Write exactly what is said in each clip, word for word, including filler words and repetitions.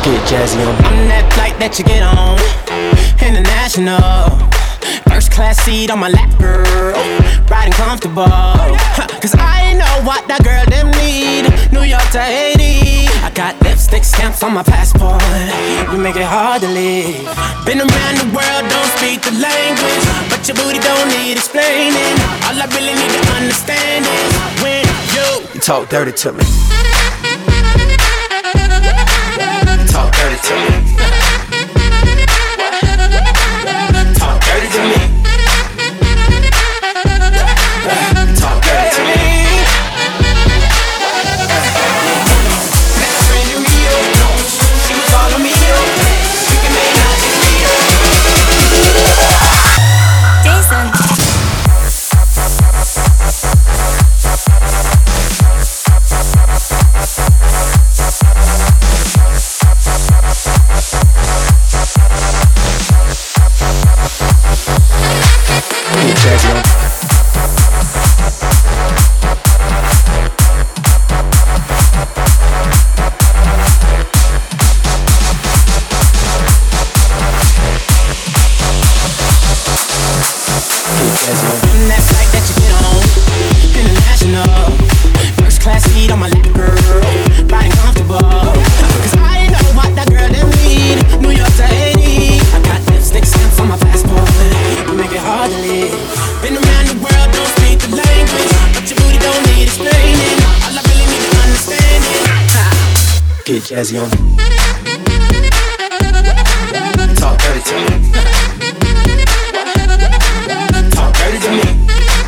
Get jazzy on. I'm that flight that you get on, international. First class seat on my lap, girl, riding comfortable. Huh, Cause I know what that girl them need. New York to Haiti, I got lipstick stamps on my passport. We make it hard to leave. Been around the world, don't speak the language, but your booty don't need explaining. All I really need to understand is when you, You talk dirty to me. Talk dirty to me. Talk dirty to me. Talk dirty to me. met a friend in Rio, she was all on me, yo. You can make not just me, yo. Jason. Get jazzy on. In that flight that you get on, international. First class seat on my lap, girl, riding comfortable. Cause I know what that girl them need. New York to Haiti, I got lipstick stamps on my passport. We make it hard to leave. Been around the world, don't speak the language, but your booty don't need explaining. All I really need to understand is ha. Get jazzy on. Talk dirty to me. Talk dirty to me.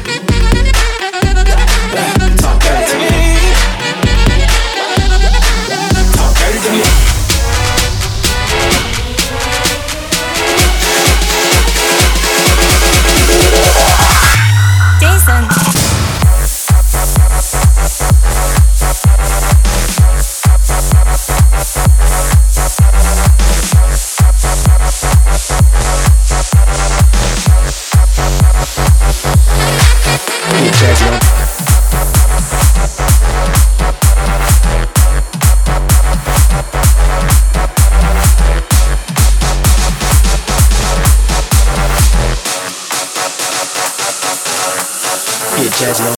Talk dirty to me. Talk dirty to me. Jason. Get jazzy on. Get jazzy on.